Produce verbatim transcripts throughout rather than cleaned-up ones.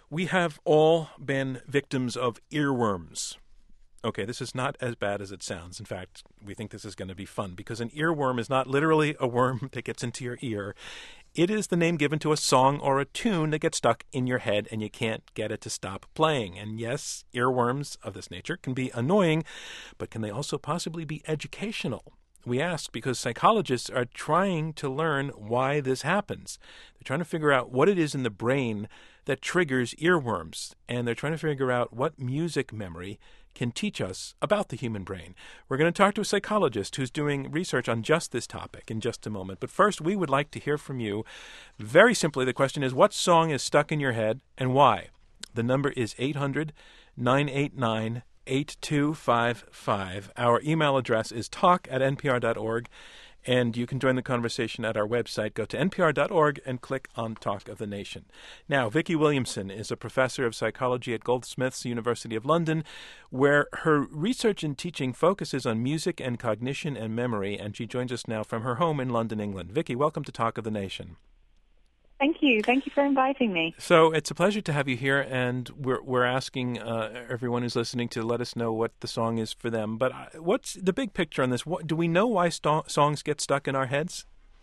We have all been victims of earworms. Okay, this is not as bad as it sounds. In fact, we think this is going to be fun because an earworm is not literally a worm that gets into your ear. It is the name given to a song or a tune that gets stuck in your head and you can't get it to stop playing. And yes, earworms of this nature can be annoying, but can they also possibly be educational? We ask because psychologists are trying to learn why this happens. They're trying to figure out what it is in the brain that triggers earworms, and they're trying to figure out what music memory can teach us about the human brain. We're going to talk to a psychologist who's doing research on just this topic in just a moment. But first, we would like to hear from you. Very simply, the question is, what song is stuck in your head and why? The number is eight hundred, nine eight nine, eight two five five. Our email address is talk at n p r dot org. And you can join the conversation at our website. Go to n p r dot org and click on Talk of the Nation. Now, Vicki Williamson is a professor of psychology at Goldsmiths, University of London, where her research and teaching focuses on music and cognition and memory, and she joins us now from her home in London, England. Vicki, welcome to Talk of the Nation. Thank you. Thank you for inviting me. So it's a pleasure to have you here, and we're we're asking uh, everyone who's listening to let us know what the song is for them. But what's the big picture on this? What, do we know why st- songs get stuck in our heads?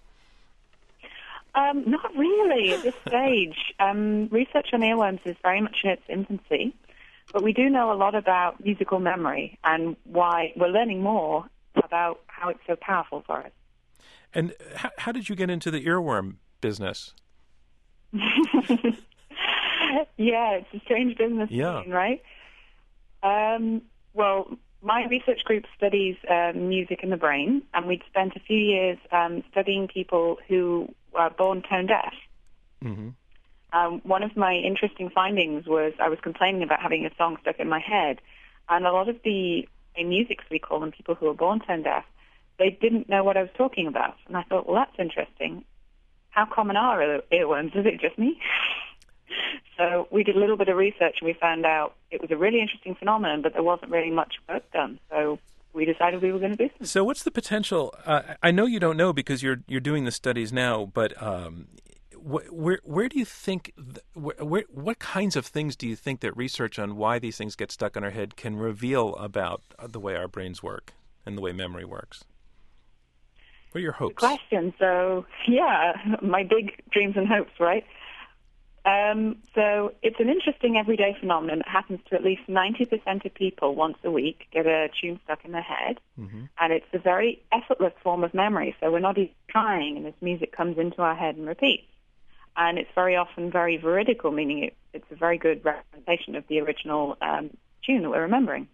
Um, not really at this stage. Um, research on earworms is very much in its infancy, but we do know a lot about musical memory and why we're learning more about how it's so powerful for us. And how, how did you get into the earworm business? Yeah, it's a strange business, yeah. Scene, right? Um, well, my research group studies uh, music in the brain, and we'd spent a few years um, studying people who were born tone deaf. Mm-hmm. Um, one of my interesting findings was I was complaining about having a song stuck in my head, and a lot of the musics, we call them, people who are born tone deaf, they didn't know what I was talking about. And I thought, well, that's interesting. How common are earworms? Is it just me? So we did a little bit of research and we found out it was a really interesting phenomenon, but there wasn't really much work done. So we decided we were going to do something. So what's the potential? Uh, I know you don't know because you're you're doing the studies now, but um, wh- where where do you think? Th- wh- where, what kinds of things do you think that research on why these things get stuck in our head can reveal about the way our brains work and the way memory works? What are your hopes? Good question. So, yeah, my big dreams and hopes, right? Um, so it's an interesting everyday phenomenon that happens to at least ninety percent of people once a week, get a tune stuck in their head. Mm-hmm. And it's a very effortless form of memory. So we're not even trying, and this music comes into our head and repeats. And it's very often very veridical, meaning it, it's a very good representation of the original um, tune that we're remembering.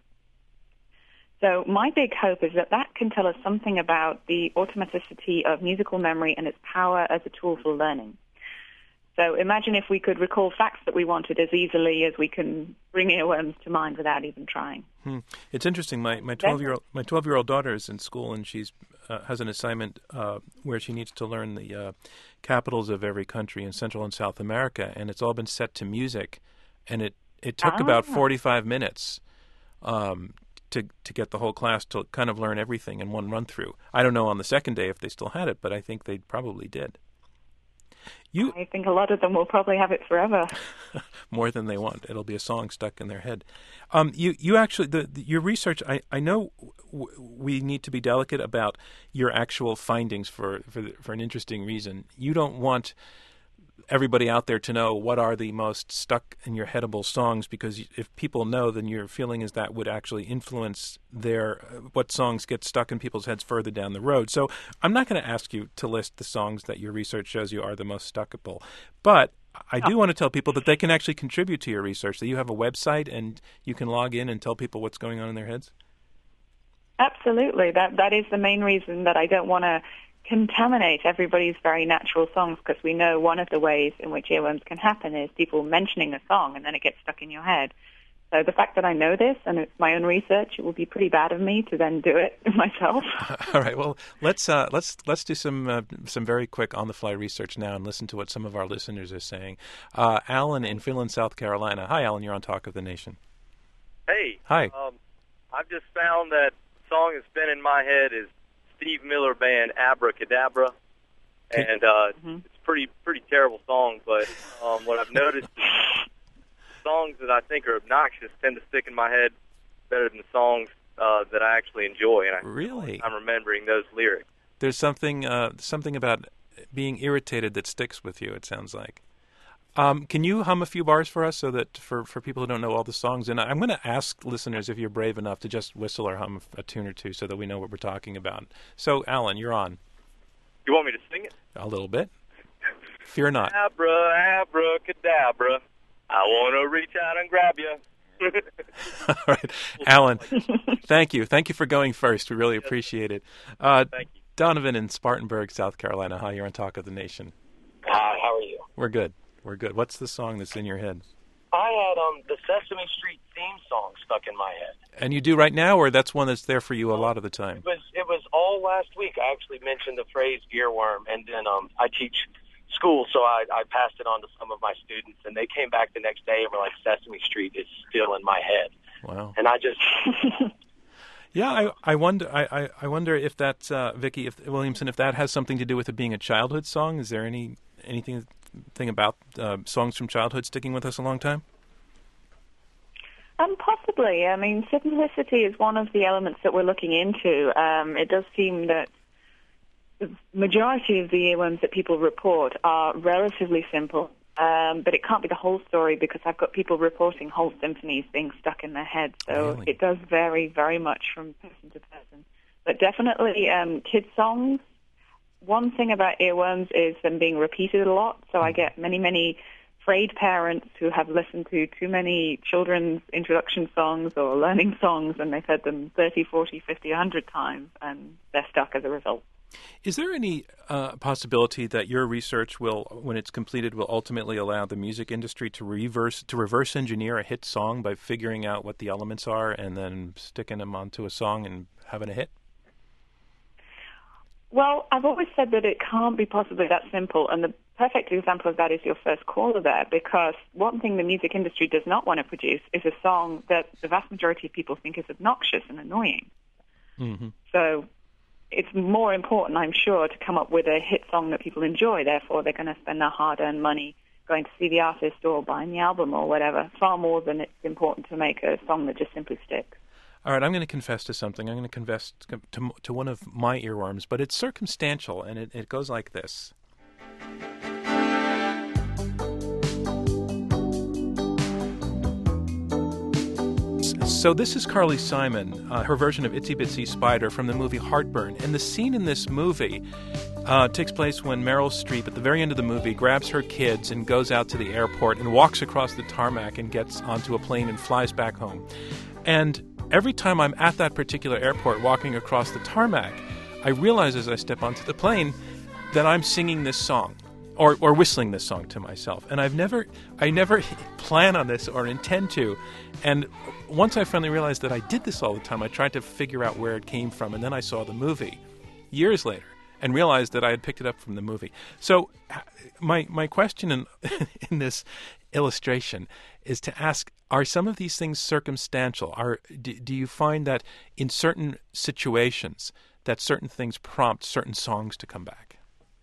So my big hope is that that can tell us something about the automaticity of musical memory and its power as a tool for learning. So imagine if we could recall facts that we wanted as easily as we can bring earworms to mind without even trying. Hmm. It's interesting. My my twelve-year-old my twelve-year-old daughter is in school, and she's uh, has an assignment uh, where she needs to learn the uh, capitals of every country in Central and South America, and it's all been set to music, and it, it took ah. about forty-five minutes um, to to get the whole class to kind of learn everything in one run-through. I don't know on the second day if they still had it, but I think they probably did. You, I think a lot of them will probably have it forever. More than they want. It'll be a song stuck in their head. Um, you, you actually, the, the, your research, I, I know w- we need to be delicate about your actual findings for, for, for an interesting reason. You don't want everybody out there to know what are the most stuck in your headable songs, because if people know, then your feeling is that would actually influence their uh, what songs get stuck in people's heads further down the road. So I'm not going to ask you to list the songs that your research shows you are the most stuckable, but I do oh. want to tell people that they can actually contribute to your research, that you have a website and you can log in and tell people what's going on in their heads. Absolutely. That that is the main reason that I don't want to contaminate everybody's very natural songs, because we know one of the ways in which earworms can happen is people mentioning a song and then it gets stuck in your head. So the fact that I know this and it's my own research, it will be pretty bad of me to then do it myself. All right. Well, let's uh, let's let's do some uh, some very quick on the fly research now and listen to what some of our listeners are saying. Uh, Alan in Finland, South Carolina. Hi, Alan. You're on Talk of the Nation. Hey. Hi. Um, I've just found that the song that's been in my head is Steve Miller Band, Abracadabra, and uh, mm-hmm. it's a pretty pretty terrible song. But um, what I've noticed, is, songs that I think are obnoxious tend to stick in my head better than the songs uh, that I actually enjoy. And I, Really? I'm remembering those lyrics. There's something uh, something about being irritated that sticks with you, it sounds like. Um, can you hum a few bars for us so that for, for people who don't know all the songs? And I'm going to ask listeners if you're brave enough to just whistle or hum a tune or two so that we know what we're talking about. So, Alan, you're on. You want me to sing it? A little bit. Fear not. Abra, abracadabra, I want to reach out and grab you. All right. Alan, thank you. Thank you for going first. We really appreciate it. Uh, Thank you. Donovan in Spartanburg, South Carolina. Hi, you're on Talk of the Nation. Hi, how are you? We're good. We're good. What's the song that's in your head? I had um the Sesame Street theme song stuck in my head. And you do right now, or that's one that's there for you a lot of the time? It was it was all last week. I actually mentioned the phrase earworm, and then um I teach school, so I, I passed it on to some of my students, and they came back the next day and were like, Sesame Street is still in my head. Wow. And I just... Yeah, I, I wonder. I, I, I wonder if that, uh, Vicky, if Williamson, if that has something to do with it being a childhood song. Is there any anything thing about uh, songs from childhood sticking with us a long time? Um, possibly. I mean, simplicity is one of the elements that we're looking into. Um, it does seem that the majority of the earworms that people report are relatively simple. Um, but it can't be the whole story because I've got people reporting whole symphonies being stuck in their head. So Really? It does vary very much from person to person. But definitely um, kids' songs. One thing about earworms is them being repeated a lot. So I get many, many frayed parents who have listened to too many children's introduction songs or learning songs, and they've heard them thirty, forty, fifty, one hundred times, and they're stuck as a result. Is there any uh, possibility that your research will, when it's completed, will ultimately allow the music industry to reverse to reverse engineer a hit song by figuring out what the elements are and then sticking them onto a song and having a hit? Well, I've always said that it can't be possibly that simple, and the perfect example of that is your first caller there, because one thing the music industry does not want to produce is a song that the vast majority of people think is obnoxious and annoying. Mm-hmm. So it's more important, I'm sure, to come up with a hit song that people enjoy. Therefore, they're going to spend their hard-earned money going to see the artist or buying the album or whatever, far more than it's important to make a song that just simply sticks. All right, I'm going to confess to something. I'm going to confess to, to one of my earworms, but it's circumstantial, and it, it goes like this. So this is Carly Simon, uh, her version of Itsy Bitsy Spider from the movie Heartburn. And the scene in this movie uh, takes place when Meryl Streep, at the very end of the movie, grabs her kids and goes out to the airport and walks across the tarmac and gets onto a plane and flies back home. And every time I'm at that particular airport walking across the tarmac, I realize as I step onto the plane that I'm singing this song. Or, or whistling this song to myself. And I've never, I never plan on this or intend to. And once I finally realized that I did this all the time, I tried to figure out where it came from. And then I saw the movie years later and realized that I had picked it up from the movie. So my my question in, in this illustration is to ask, are some of these things circumstantial? Are do, do you find that in certain situations that certain things prompt certain songs to come back?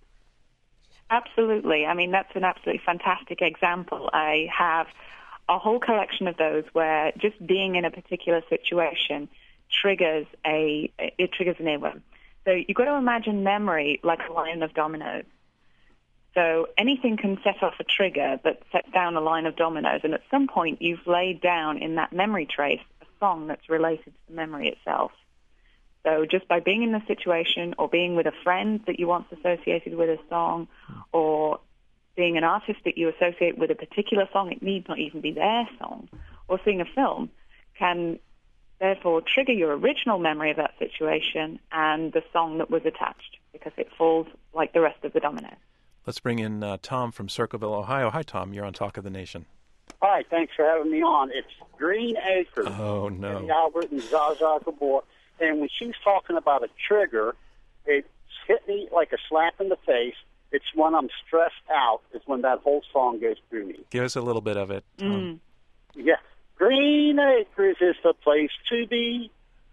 Absolutely. I mean, that's an absolutely fantastic example. I have a whole collection of those where just being in a particular situation triggers a it triggers an earworm. So you've got to imagine memory like a line of dominoes. So anything can set off a trigger that sets down a line of dominoes, and at some point you've laid down in that memory trace a song that's related to the memory itself. So just by being in the situation or being with a friend that you once associated with a song or being an artist that you associate with a particular song, it need not even be their song, or seeing a film can therefore trigger your original memory of that situation and the song that was attached because it falls like the rest of the dominoes. Let's bring in uh, Tom from Circleville, Ohio. Hi, Tom. You're on Talk of the Nation. Hi, thanks for having me on. It's Green Acres. Oh, no. Eddie Albert and Zsa Zsa Gabor. And when she's talking about a trigger, it's hit me like a slap in the face. It's when I'm stressed out is when that whole song goes through me. Give us a little bit of it, Tom. Mm. Yeah. Green Acres is the place to be.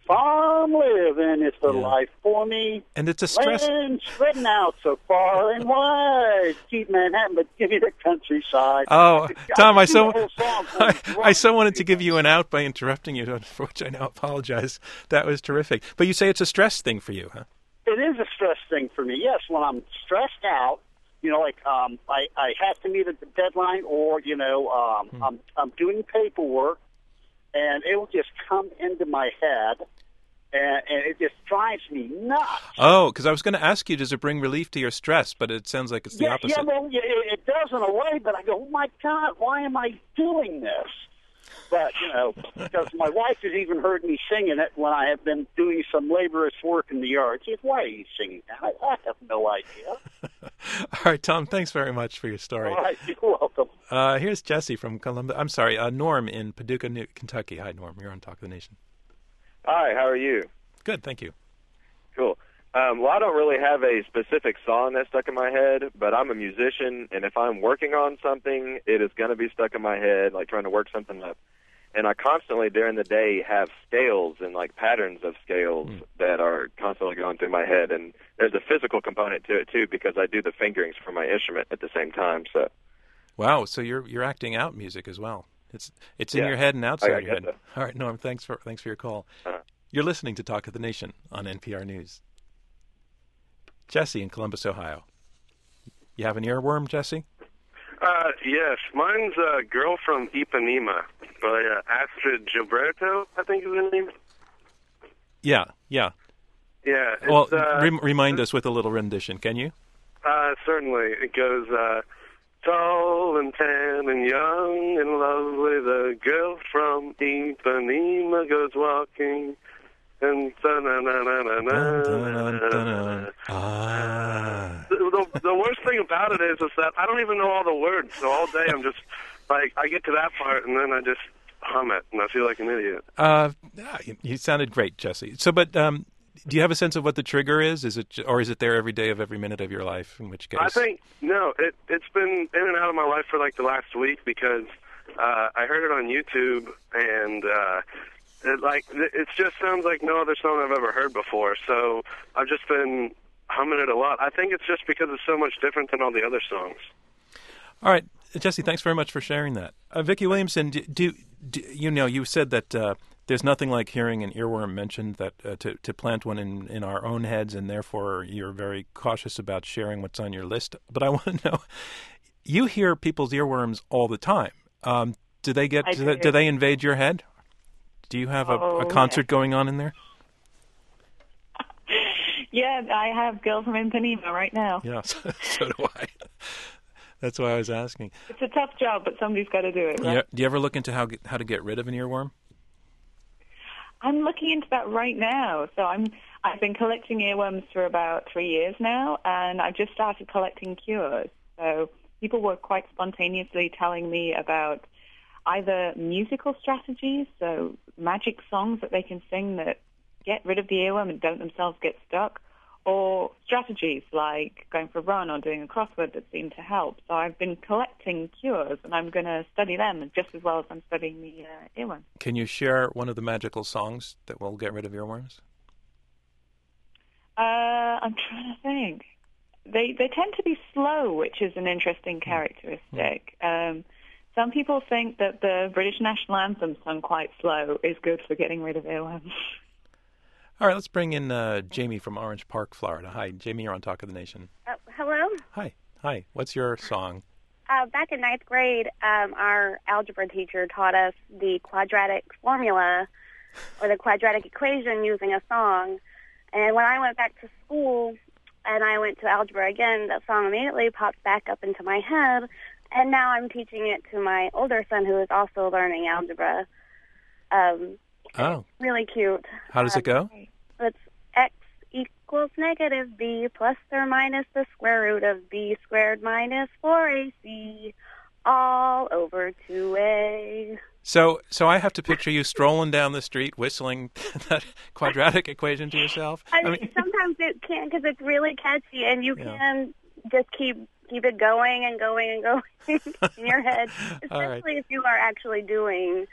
farm living is the Yeah. life for me. And it's a stress. Land spreading out so far and wide. Keep Manhattan, but give me the countryside. Oh, Tom, I so the whole song for I, me. I so wanted to give you an out by interrupting you, for which I now apologize. That was terrific. But you say it's a stress thing for you, huh? It is a stress thing for me. Yes, when I'm stressed out, you know, like um, I, I have to meet a deadline, or you know, um, Hmm. I'm I'm doing paperwork, and it will just come into my head, and, and it just drives me nuts. Oh, because I was going to ask you, does it bring relief to your stress? But it sounds like it's the yeah, opposite. yeah, well, yeah, it, it does in a way, but I go, oh my God, why am I doing this? But, you know, because my wife has even heard me singing it when I have been doing some laborious work in the yard. She says, why are you singing that? I, I have no idea. All right, Tom, thanks very much for your story. All right, you're welcome. Uh, here's Jesse from Columbus. I'm sorry, uh, Norm in Paducah, New- Kentucky. Hi, Norm. You're on Talk of the Nation. Hi, how are you? Good, thank you. Cool. Um, well, I don't really have a specific song that's stuck in my head, but I'm a musician, and if I'm working on something, it is going to be stuck in my head, like trying to work something up. And I constantly, during the day, have scales and, like, patterns of scales mm. that are constantly going through my head. And there's a physical component to it, too, because I do the fingerings for my instrument at the same time. So, wow, so you're you're acting out music as well. It's it's in yeah, your head and outside I, I your head. that. All right, Norm, thanks for thanks for your call. Uh-huh. You're listening to Talk of the Nation on N P R News. Jesse in Columbus, Ohio. You have an earworm, Jesse? Uh, yes, mine's uh, Girl from Ipanema by uh, Astrid Gilberto, I think is her name. Yeah, yeah. Yeah. It's, well, uh, re- remind us with a little rendition, can you? Uh, certainly. It goes, uh, tall and tan and young and lovely, the girl from Ipanema goes walking. And ah. the, the, the worst thing about it is, is that I don't even know all the words. So all day I'm just like, I get to that part and then I just hum it, and I feel like an idiot. Uh, you sounded great, Jesse. So, but um, do you have a sense of what the trigger is? Is it, or is it there every day of every minute of your life? In which case, I think no. It it's been in and out of my life for like the last week because uh, I heard it on YouTube and. Uh, It, like it just sounds like no other song I've ever heard before, so I've just been humming it a lot. I think it's just because it's so much different than all the other songs. All right, Jesse, thanks very much for sharing that. Uh, Vicki Williamson, do, do, do you know you said that uh, there's nothing like hearing an earworm mentioned, that uh, to to plant one in, in our own heads, and therefore you're very cautious about sharing what's on your list. But I want to know, you hear people's earworms all the time. Um, do they get do they, do they invade your head? Do you have a, oh, a concert yeah. going on in there? Yeah, I have Girl from Ipanema right now. Yeah, so, so do I. That's why I was asking. It's a tough job, but somebody's got to do it, right? Yeah. Do you ever look into how how to get rid of an earworm? I'm looking into that right now. So I'm I've been collecting earworms for about three years now, and I've just started collecting cures. So people were quite spontaneously telling me about either musical strategies, so magic songs that they can sing that get rid of the earworm and don't themselves get stuck, or strategies like going for a run or doing a crossword that seem to help. So I've been collecting cures, and I'm going to study them just as well as I'm studying the uh, earworm. Can you share one of the magical songs that will get rid of earworms? Uh, I'm trying to think. They they tend to be slow, which is an interesting characteristic. Um, Some people think that the British national anthem, sung quite slow, is good for getting rid of earworms. All right, let's bring in uh, Jamie from Orange Park, Florida. Hi, Jamie, you're on Talk of the Nation. Uh, hello? Hi. Hi. What's your song? Uh, back in ninth grade, um, our algebra teacher taught us the quadratic formula or the quadratic equation using a song. And when I went back to school and I went to algebra again, that song immediately popped back up into my head. And now I'm teaching it to my older son, who is also learning algebra. Um, oh. Really cute. How does um, it go? It's x equals negative b plus or minus the square root of b squared minus four a c all over two a. So so I have to picture you strolling down the street whistling that quadratic equation to yourself? I mean, I mean sometimes it can because it's really catchy, and you yeah. can just keep keep it going and going and going in your head, All right. especially if you are actually doing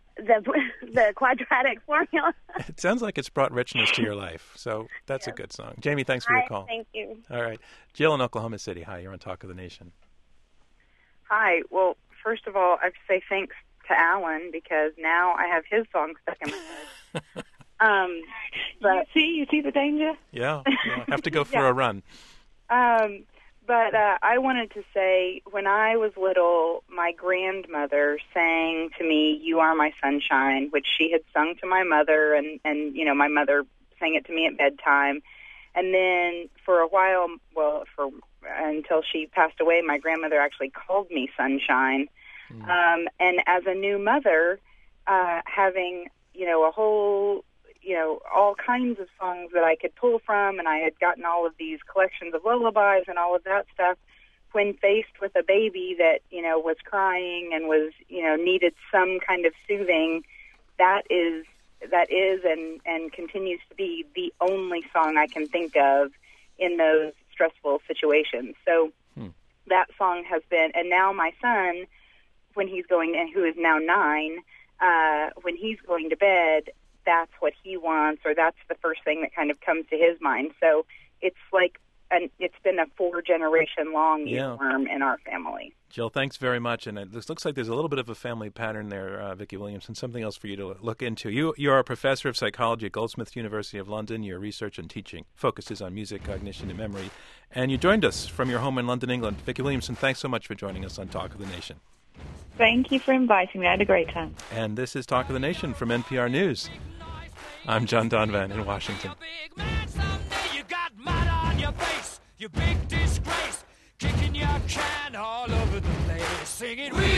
the the quadratic formula. It sounds like it's brought richness to your life, so that's yes. a good song. Jamie, thanks for your Hi, call. thank you. All right. Jill in Oklahoma City. Hi, you're on Talk of the Nation. Hi. Well, first of all, I have to say thanks to Alan because now I have his song stuck in my head. um, but you see, you see the danger? Yeah, yeah. Have to go for Yeah. a run. Um, but uh, I wanted to say, when I was little, my grandmother sang to me, "You Are My Sunshine," which she had sung to my mother, and, and you know, my mother sang it to me at bedtime. And then for a while, well, for until she passed away, my grandmother actually called me Sunshine. Mm. Um, and as a new mother, uh, having, you know, a whole... you know, all kinds of songs that I could pull from, and I had gotten all of these collections of lullabies and all of that stuff. When faced with a baby that, you know, was crying and was, you know, needed some kind of soothing, that is, that is and, and continues to be the only song I can think of in those stressful situations. So hmm. that song has been, and now my son, when he's going, and who is now nine, uh, when he's going to bed, that's what he wants, or that's the first thing that kind of comes to his mind. So it's like an, it's been a four-generation-long yeah. earworm in our family. Jill, thanks very much. And it looks like there's a little bit of a family pattern there, uh, Vicki Williamson, something else for you to look into. You, you are a professor of psychology at Goldsmiths University of London. Your research and teaching focuses on music, cognition, and memory. And you joined us from your home in London, England. Vicki Williamson, thanks so much for joining us on Talk of the Nation. Thank you for inviting me. I had a great time. And this is Talk of the Nation from N P R News. I'm John Donvan in Washington. You got mud on your face, you big disgrace, kicking your can all over the place, singing.